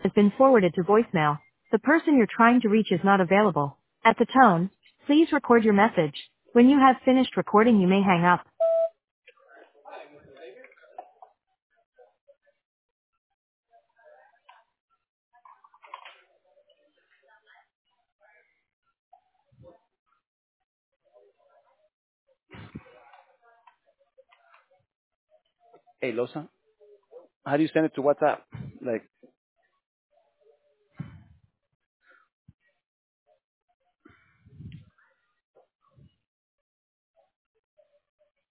has been forwarded to voicemail. The person you're trying to reach is not available. At the tone, please record your message. When you have finished recording, you may hang up. Hey, Losa, how do you send it to WhatsApp? Like,